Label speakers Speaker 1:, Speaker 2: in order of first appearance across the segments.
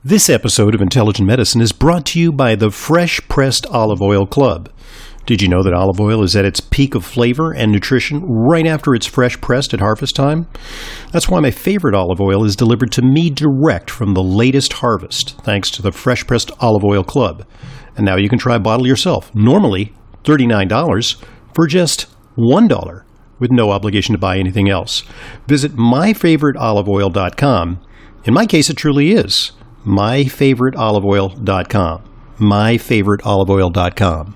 Speaker 1: This episode of Intelligent Medicine is brought to you by the Fresh Pressed Olive Oil Club. Did you know that olive oil is at its peak of flavor and nutrition right after it's fresh pressed at harvest time? That's why my favorite olive oil is delivered to me direct from the latest harvest, thanks to the Fresh Pressed Olive Oil Club. And now you can try a bottle yourself, normally $39, for just $1, with no obligation to buy anything else. Visit myfavoriteoliveoil.com. In my case, it truly is myfavoriteoliveoil.com. myfavoriteoliveoil.com.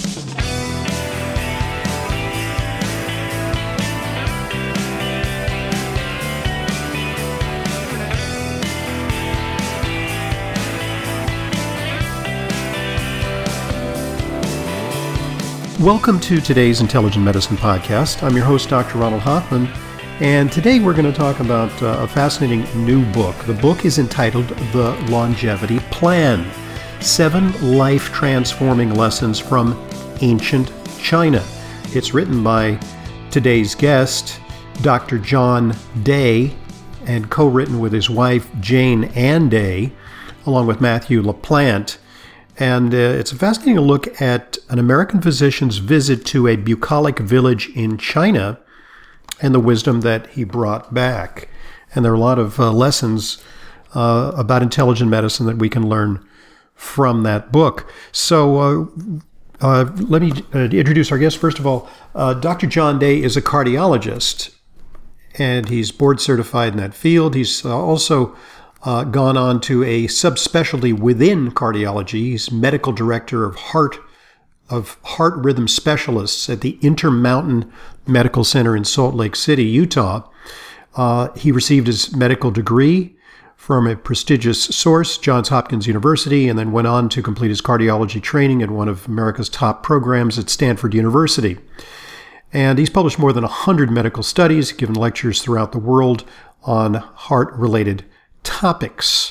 Speaker 1: Welcome to today's Intelligent Medicine podcast. I'm your host, Dr. Ronald Hoffman, and today we're going to talk about a fascinating new book. The book is entitled The Longevity Plan: 7 Life-Transforming Lessons from Ancient China. It's written by today's guest, Dr. John Day, and co-written with his wife, Jane Ann Day, along with Matthew LaPlante. And it's a fascinating look at an American physician's visit to a bucolic village in China and the wisdom that he brought back. And there are a lot of lessons about intelligent medicine that we can learn from that book. So let me introduce our guest. First of all, Dr. John Day is a cardiologist, and he's board certified in that field. He's also gone on to a subspecialty within cardiology. He's medical director of heart rhythm specialists at the Intermountain Medical Center in Salt Lake City, Utah. He received his medical degree from a prestigious source, Johns Hopkins University, and then went on to complete his cardiology training at one of America's top programs at Stanford University. And he's published more than 100 medical studies, given lectures throughout the world on heart-related topics.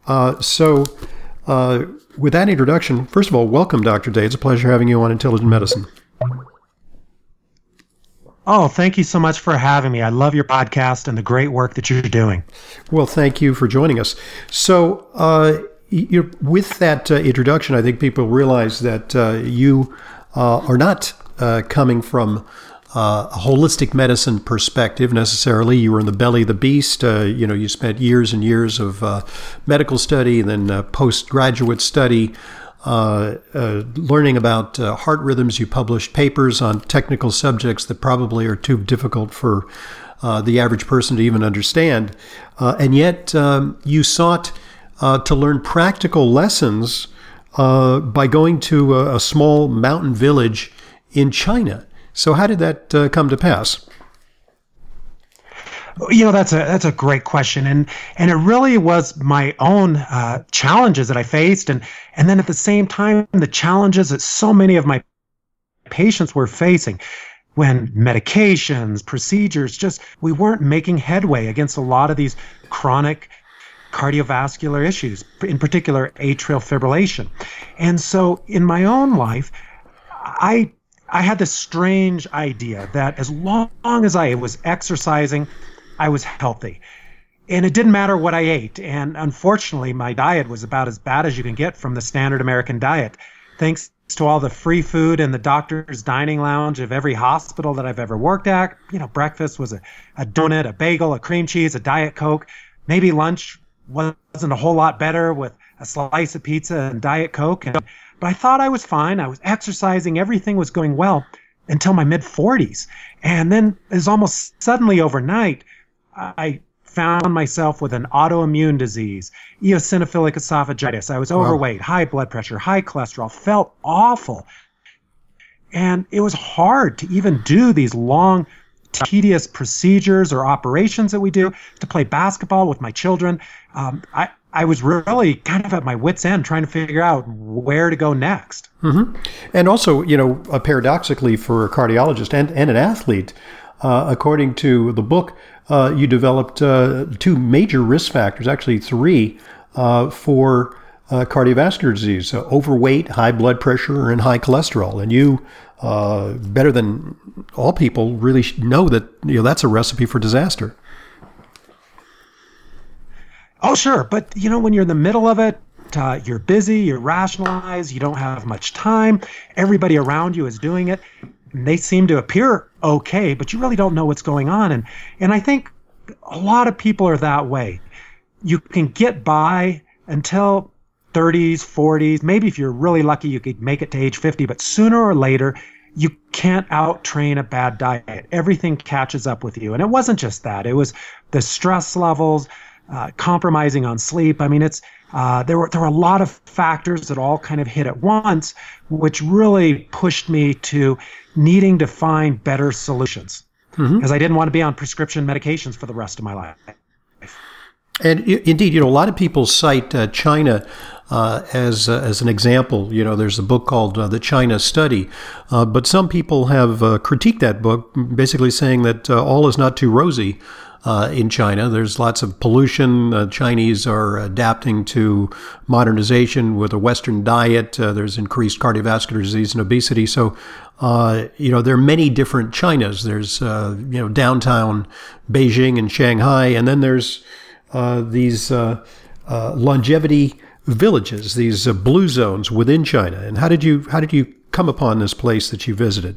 Speaker 1: With that introduction, first of all, welcome, Dr. Day. It's a pleasure having you on Intelligent Medicine.
Speaker 2: Oh, thank you so much for having me. I love your podcast and the great work that you're doing.
Speaker 1: Well, thank you for joining us. So, with that introduction, I think people realize that you are not coming from a holistic medicine perspective necessarily. You were in the belly of the beast. You spent years and years of medical study and then postgraduate study learning about heart rhythms. You published papers on technical subjects that probably are too difficult for the average person to even understand. And yet you sought to learn practical lessons by going to a small mountain village in China. So how did that come to pass?
Speaker 2: That's a great question, and it really was my own challenges that I faced, and then at the same time the challenges that so many of my patients were facing when medications, procedures, we weren't making headway against a lot of these chronic cardiovascular issues, in particular atrial fibrillation. And so in my own life, I had this strange idea that as long as I was exercising, I was healthy. And it didn't matter what I ate. And unfortunately, my diet was about as bad as you can get from the standard American diet. Thanks to all the free food in the doctor's dining lounge of every hospital that I've ever worked at. Breakfast was a donut, a bagel, a cream cheese, a Diet Coke. Maybe lunch wasn't a whole lot better with a slice of pizza and Diet Coke. But I thought I was fine. I was exercising. Everything was going well until my mid-40s. And then it was almost suddenly overnight, I found myself with an autoimmune disease, eosinophilic esophagitis. I was overweight, high blood pressure, high cholesterol, felt awful. And it was hard to even do these long, tedious procedures or operations that we do to play basketball with my children. I was really kind of at my wit's end trying to figure out where to go next.
Speaker 1: Mm-hmm. And also, paradoxically for a cardiologist and an athlete, according to the book, you developed 2 major risk factors, actually 3, for cardiovascular disease: overweight, high blood pressure, and high cholesterol. And you, better than all people, really know that that's a recipe for disaster.
Speaker 2: Oh, sure. But, when you're in the middle of it, you're busy, you're rationalized, you don't have much time. Everybody around you is doing it. And they seem to appear okay, but you really don't know what's going on. And I think a lot of people are that way. You can get by until 30s, 40s. Maybe if you're really lucky, you could make it to age 50. But sooner or later, you can't out-train a bad diet. Everything catches up with you. And it wasn't just that. It was the stress levels, compromising on sleep. I mean, there were a lot of factors that all kind of hit at once, which really pushed me to needing to find better solutions, because I didn't want to be on prescription medications for the rest of my life.
Speaker 1: And indeed, a lot of people cite China as an example. There's a book called The China Study, but some people have critiqued that book, basically saying that all is not too rosy in China. There's lots of pollution. Chinese are adapting to modernization with a Western diet. There's increased cardiovascular disease and obesity. So, there are many different Chinas. There's, downtown Beijing and Shanghai, and then there's these longevity villages, these blue zones within China. And how did you come upon this place that you visited?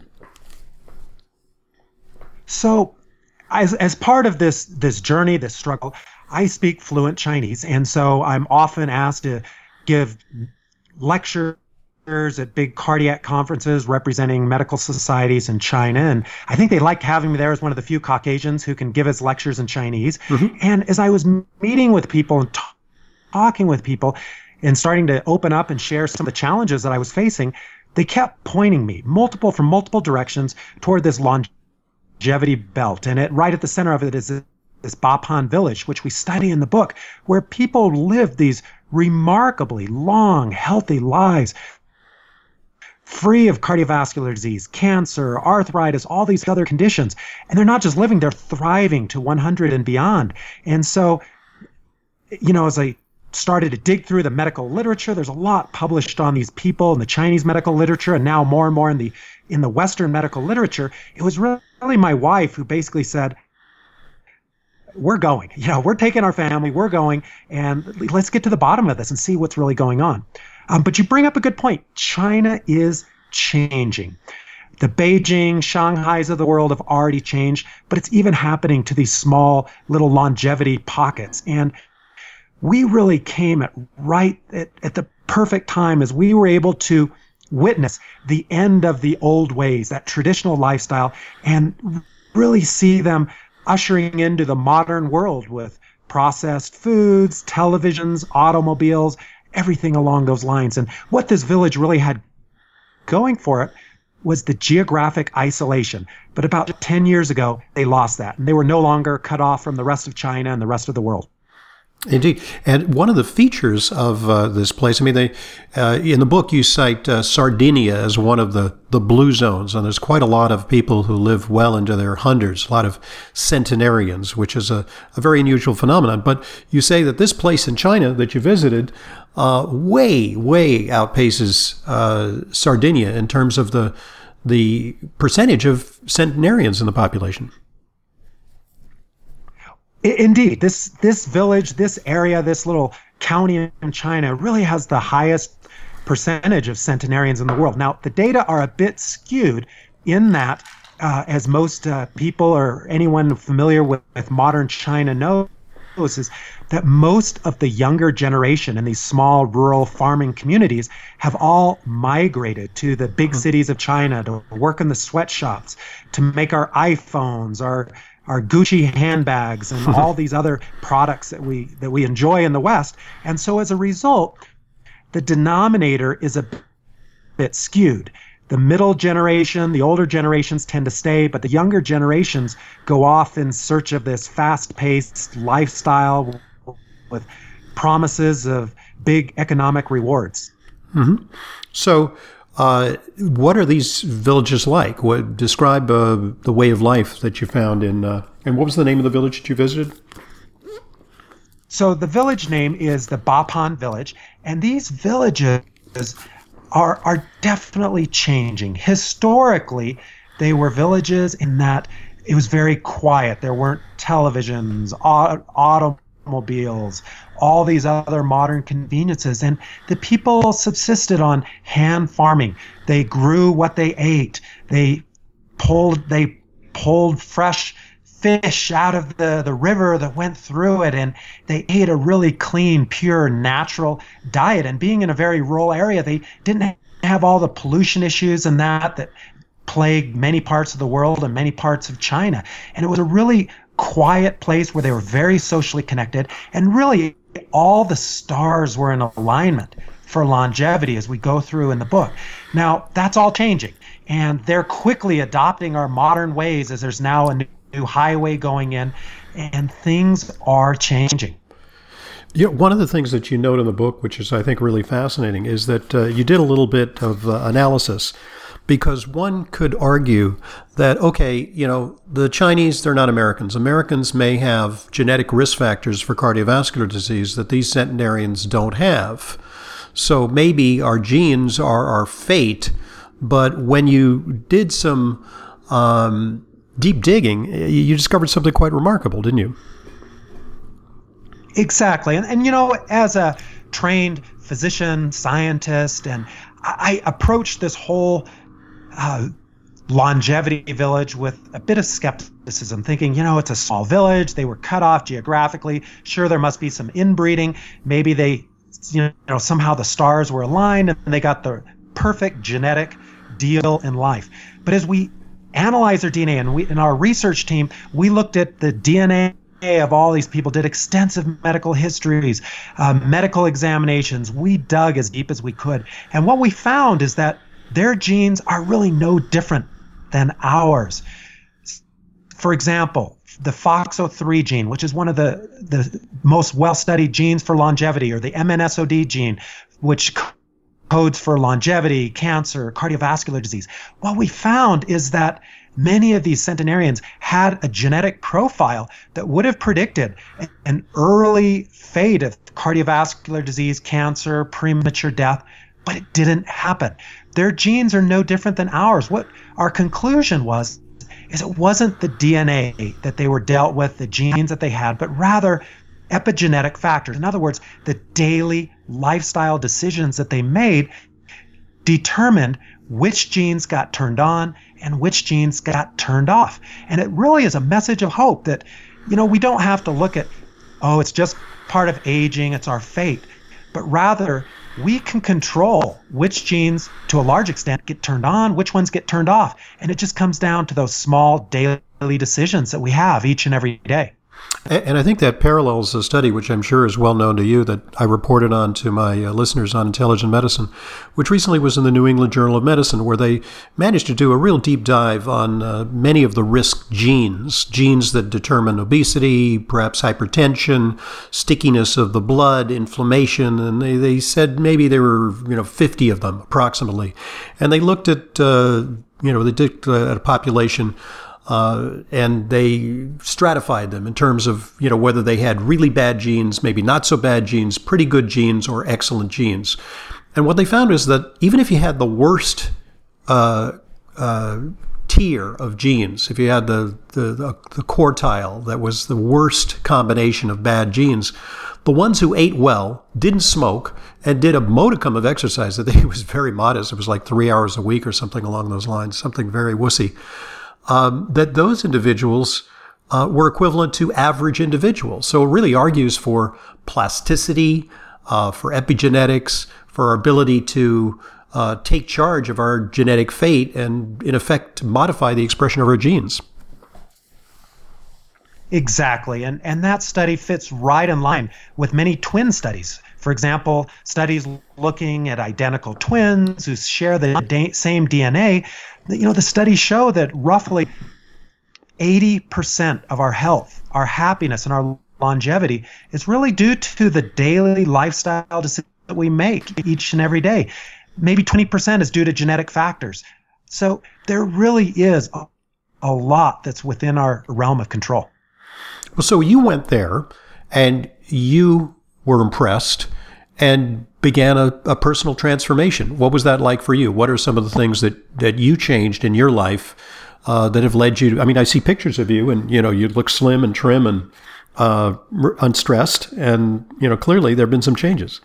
Speaker 2: So, as part of this journey, this struggle, I speak fluent Chinese, and so I'm often asked to give lectures at big cardiac conferences representing medical societies in China. And I think they liked having me there as one of the few Caucasians who can give us lectures in Chinese. And as I was meeting with people and talking with people and starting to open up and share some of the challenges that I was facing, they kept pointing me from multiple directions toward this longevity belt. And right at the center of it is this Bapan village, which we study in the book, where people live these remarkably long, healthy lives, free of cardiovascular disease, cancer, arthritis, all these other conditions. And they're not just living, they're thriving to 100 and beyond. And so, as I started to dig through the medical literature, there's a lot published on these people in the Chinese medical literature, and now more and more in the Western medical literature. It was really my wife who basically said, we're going, we're taking our family, we're going, and let's get to the bottom of this and see what's really going on. But you bring up a good point. China is changing. The Beijing, Shanghais of the world have already changed, but it's even happening to these small little longevity pockets. And we really came at the perfect time, as we were able to witness the end of the old ways, that traditional lifestyle, and really see them ushering into the modern world with processed foods, televisions, automobiles, everything along those lines. And what this village really had going for it was the geographic isolation. But about 10 years ago, they lost that, and they were no longer cut off from the rest of China and the rest of the world.
Speaker 1: Indeed. And one of the features of this place, in the book you cite Sardinia as one of the blue zones, and there's quite a lot of people who live well into their hundreds, a lot of centenarians, which is a very unusual phenomenon. But you say that this place in China that you visited way outpaces Sardinia in terms of the percentage of centenarians in the population.
Speaker 2: Indeed, this village, this area, this little county in China really has the highest percentage of centenarians in the world. Now, the data are a bit skewed in that, as most people or anyone familiar with modern China knows, is that most of the younger generation in these small rural farming communities have all migrated to the big cities of China to work in the sweatshops, to make our iPhones, our Gucci handbags, and all these other products that we enjoy in the West. And so as a result, the denominator is a bit skewed. The middle generation, the older generations tend to stay, but the younger generations go off in search of this fast-paced lifestyle with promises of big economic rewards.
Speaker 1: Mm-hmm. So what are these villages like? Describe the way of life that you found in, and what was the name of the village that you visited?
Speaker 2: So the village name is the Bapan village, and these villages are definitely changing. Historically, they were villages in that it was very quiet. There weren't televisions, automobiles, all these other modern conveniences. And the people subsisted on hand farming. They grew what they ate. They pulled fresh fish out of the river that went through it, and they ate a really clean, pure, natural diet. And being in a very rural area, they didn't have all the pollution issues and that plagued many parts of the world and many parts of China. And it was a really quiet place where they were very socially connected, and really all the stars were in alignment for longevity as we go through in the book. Now, that's all changing, and they're quickly adopting our modern ways as there's now a new highway going in, and things are changing.
Speaker 1: Yeah, one of the things that you note in the book, which is, I think, really fascinating, is that you did a little bit of analysis, because one could argue that, okay, the Chinese, they're not Americans. Americans may have genetic risk factors for cardiovascular disease that these centenarians don't have. So maybe our genes are our fate, but when you did some deep digging, you discovered something quite remarkable, didn't you?
Speaker 2: Exactly. And as a trained physician, scientist, and I approached this whole longevity village with a bit of skepticism, thinking, it's a small village. They were cut off geographically. Sure, there must be some inbreeding. Maybe they, somehow the stars were aligned and they got the perfect genetic deal in life. But as we analyzed their DNA, and in our research team, we looked at the DNA of all these people, did extensive medical histories, medical examinations. We dug as deep as we could. And what we found is that their genes are really no different than ours. For example, the FOXO3 gene, which is one of the most well-studied genes for longevity, or the MNSOD gene, which codes for longevity, cancer, cardiovascular disease. What we found is that many of these centenarians had a genetic profile that would have predicted an early fate of cardiovascular disease, cancer, premature death, but it didn't happen. Their genes are no different than ours. What our conclusion was is it wasn't the DNA that they were dealt with, the genes that they had, but rather epigenetic factors. In other words, the daily lifestyle decisions that they made determined which genes got turned on and which genes got turned off. And it really is a message of hope that, we don't have to look at, it's just part of aging, it's our fate, but rather we can control which genes, to a large extent, get turned on, which ones get turned off. And it just comes down to those small daily decisions that we have each and every day.
Speaker 1: And I think that parallels a study, which I'm sure is well known to you, that I reported on to my listeners on Intelligent Medicine, which recently was in the New England Journal of Medicine, where they managed to do a real deep dive on many of the risk genes that determine obesity, perhaps hypertension, stickiness of the blood, inflammation. And they said maybe there were 50 of them approximately. And they looked at, they did at a population, and they stratified them in terms of, whether they had really bad genes, maybe not so bad genes, pretty good genes, or excellent genes. And what they found is that even if you had the worst tier of genes, if you had the quartile that was the worst combination of bad genes, the ones who ate well, didn't smoke, and did a modicum of exercise, I think it was very modest, it was like 3 hours a week or something along those lines, something very wussy, that those individuals were equivalent to average individuals. So it really argues for plasticity, for epigenetics, for our ability to take charge of our genetic fate and, in effect, modify the expression of our genes.
Speaker 2: Exactly. And that study fits right in line with many twin studies. For example, studies looking at identical twins who share the same DNA. The studies show that roughly 80% of our health, our happiness, and our longevity is really due to the daily lifestyle decisions that we make each and every day. Maybe 20% is due to genetic factors. So there really is a lot that's within our realm of control.
Speaker 1: Well, so you went there and you were impressed and began a personal transformation. What was that like for you? What are some of the things that you changed in your life that have led you to, I see pictures of you and, you look slim and trim and unstressed, and clearly there have been some changes.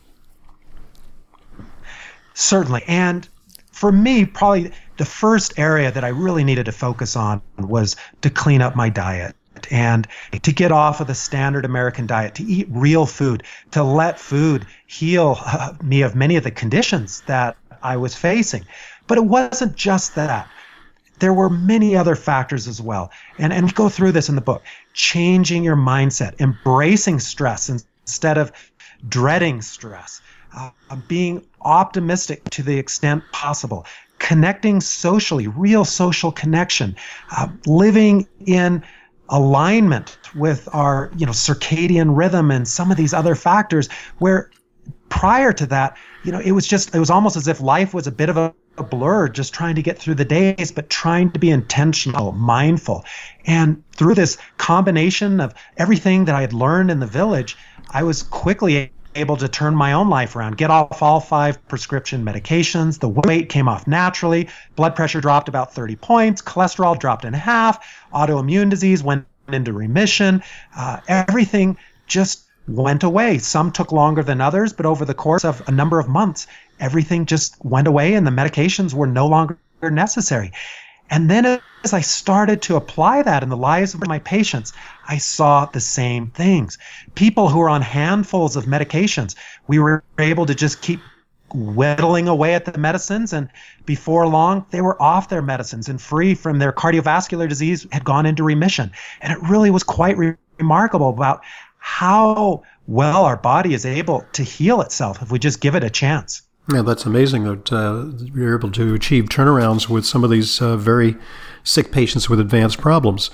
Speaker 2: Certainly. And for me, probably the first area that I really needed to focus on was to clean up my diet and to get off of the standard American diet, to eat real food, to let food heal me of many of the conditions that I was facing. But it wasn't just that. There were many other factors as well. And we go through this in the book. Changing your mindset, embracing stress instead of dreading stress, being optimistic to the extent possible, connecting socially, real social connection, living in alignment with our circadian rhythm and some of these other factors where prior to that, it was almost as if life was a bit of a blur, just trying to get through the days, but trying to be intentional, mindful. And through this combination of everything that I had learned in the village, I was quickly able to turn my own life around, get off all 5 prescription medications. The weight came off naturally. Blood pressure dropped about 30 points. Cholesterol dropped in half. Autoimmune disease went into remission. Everything just went away. Some took longer than others, but over the course of a number of months, everything just went away and the medications were no longer necessary. And then as I started to apply that in the lives of my patients, I saw the same things. People who were on handfuls of medications, we were able to just keep whittling away at the medicines, and before long, they were off their medicines and free from their cardiovascular disease, had gone into remission. And it really was quite remarkable about how well our body is able to heal itself if we just give it a chance.
Speaker 1: Yeah, that's amazing that you're able to achieve turnarounds with some of these very sick patients with advanced problems.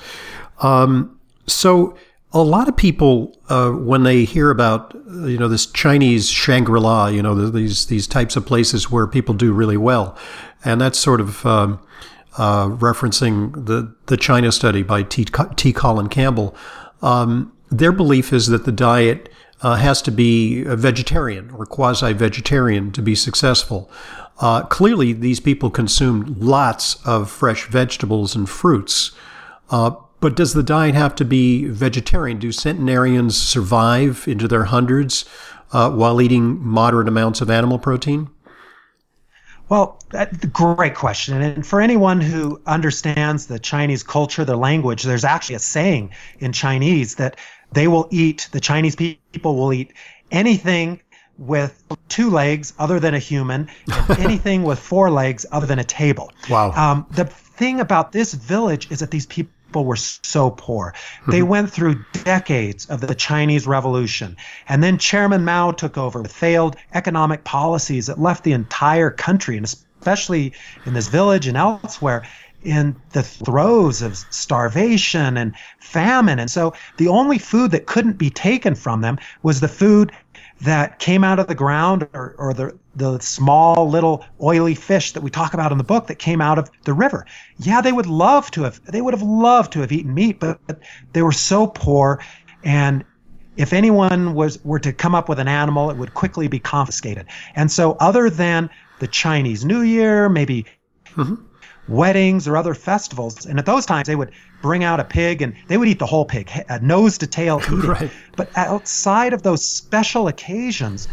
Speaker 1: So a lot of people, when they hear about this Chinese Shangri-La, these types of places where people do really well, and that's sort of referencing the China study by T. Colin Campbell. Their belief is that the diet has to be a vegetarian or quasi-vegetarian to be successful. Clearly, these people consume lots of fresh vegetables and fruits. But does the diet have to be vegetarian? Do centenarians survive into their hundreds while eating moderate amounts of animal protein?
Speaker 2: Well, that's a great question. And for anyone who understands the Chinese culture, their language, there's actually a saying in Chinese that the Chinese people will eat anything with 2 legs other than a human, and anything with 4 legs other than a table.
Speaker 1: Wow.
Speaker 2: The thing about this village is that these people were so poor. They went through decades of the Chinese Revolution, and then Chairman Mao took over with failed economic policies that left the entire country, and especially in this village and elsewhere, in the throes of starvation and famine. And so the only food that couldn't be taken from them was the food that came out of the ground, or the small little oily fish that we talk about in the book that came out of the river. Yeah, they would have loved to have eaten meat, but they were so poor, and if anyone were to come up with an animal, it would quickly be confiscated. And so other than the Chinese New Year, maybe weddings or other festivals, and at those times they would bring out a pig and they would eat the whole pig, nose to tail eating.
Speaker 1: Right.
Speaker 2: But outside of those special occasions,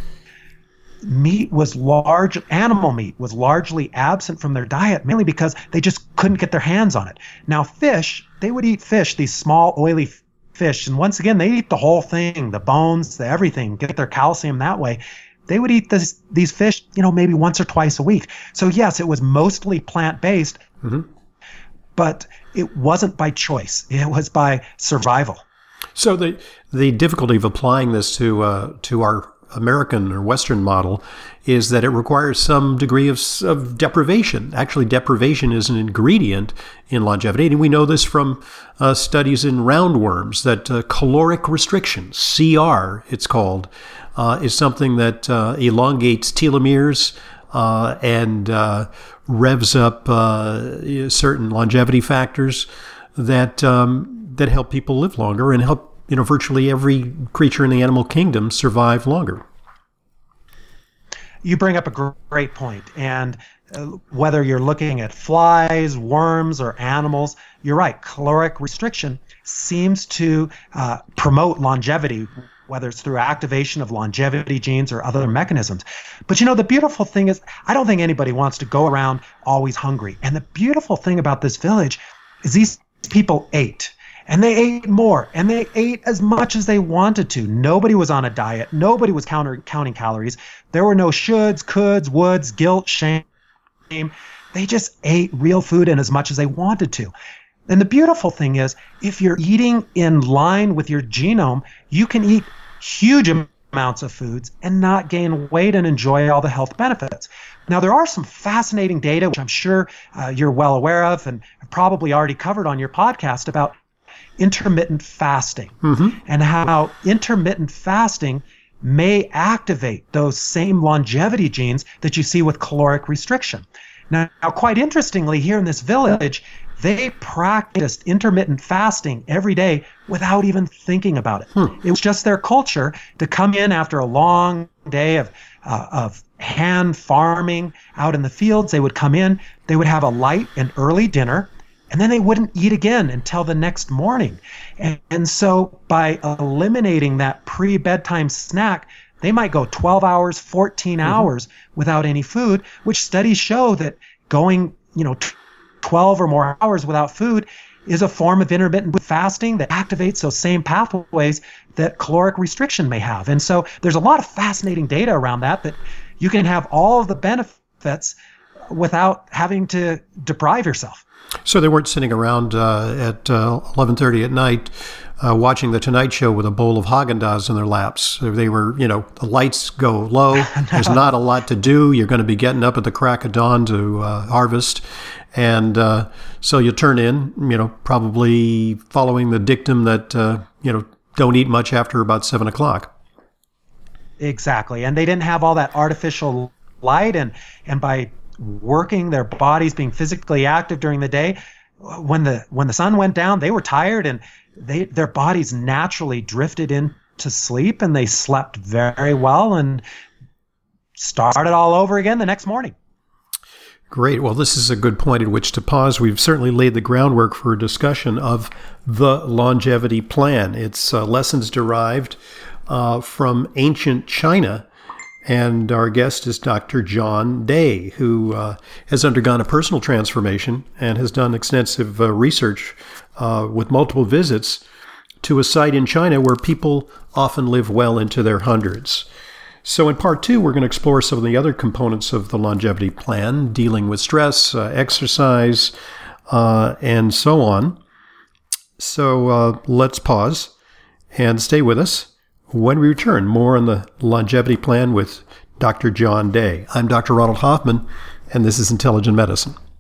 Speaker 2: animal meat was largely absent from their diet, mainly because they just couldn't get their hands on it. Now fish, they would eat fish, these small oily fish, and once again they eat the whole thing, the bones, the everything, get their calcium that way. They would eat these fish, maybe once or twice a week. So yes, it was mostly plant-based, but it wasn't by choice. It was by survival.
Speaker 1: So the difficulty of applying this to our American or Western model is that it requires some degree of deprivation. Actually, deprivation is an ingredient in longevity, and we know this from studies in roundworms that caloric restriction, CR it's called, is something that elongates telomeres and revs up certain longevity factors that help people live longer and help virtually every creature in the animal kingdom survive longer.
Speaker 2: you bring up a great point. And whether you're looking at flies, worms, or animals, you're right. Caloric restriction seems to promote longevity, whether it's through activation of longevity genes or other mechanisms. But the beautiful thing is, I don't think anybody wants to go around always hungry. And the beautiful thing about this village is these people ate. And they ate more, and they ate as much as they wanted to. Nobody was on a diet. Nobody was counting calories. There were no shoulds, coulds, woulds, guilt, shame. They just ate real food and as much as they wanted to. And the beautiful thing is, if you're eating in line with your genome, you can eat huge amounts of foods and not gain weight and enjoy all the health benefits. Now, there are some fascinating data, which I'm sure you're well aware of and have probably already covered on your podcast, about intermittent fasting and how intermittent fasting may activate those same longevity genes that you see with caloric restriction. Now, quite interestingly, here in this village, they practiced intermittent fasting every day without even thinking about it. It was just their culture to come in after a long day of hand farming out in the fields. They would come in, they would have a light and early dinner, and then they wouldn't eat again until the next morning. And so by eliminating that pre-bedtime snack, they might go 12 hours, 14 hours without any food, which studies show that going, 12 or more hours without food is a form of intermittent fasting that activates those same pathways that caloric restriction may have. And so there's a lot of fascinating data around that you can have all of the benefits without having to deprive yourself.
Speaker 1: So they weren't sitting around at 11:30 at night watching The Tonight Show with a bowl of Haagen-Dazs in their laps. They were, the lights go low. No. There's not a lot to do. You're going to be getting up at the crack of dawn to harvest. And so you turn in, probably following the dictum that, don't eat much after about 7 o'clock.
Speaker 2: Exactly. And they didn't have all that artificial light. And by working their bodies, being physically active during the day, when the sun went down, they were tired and their bodies naturally drifted into sleep, and they slept very well and started all over again the next morning.
Speaker 1: Great. Well, this is a good point at which to pause. We've certainly laid the groundwork for a discussion of the longevity plan. It's lessons derived from ancient China. And our guest is Dr. John Day, who has undergone a personal transformation and has done extensive research with multiple visits to a site in China where people often live well into their hundreds. So in part 2, we're going to explore some of the other components of the longevity plan, dealing with stress, exercise, and so on. So let's pause and stay with us. When we return, more on the longevity plan with Dr. John Day. I'm Dr. Ronald Hoffman, and this is Intelligent Medicine.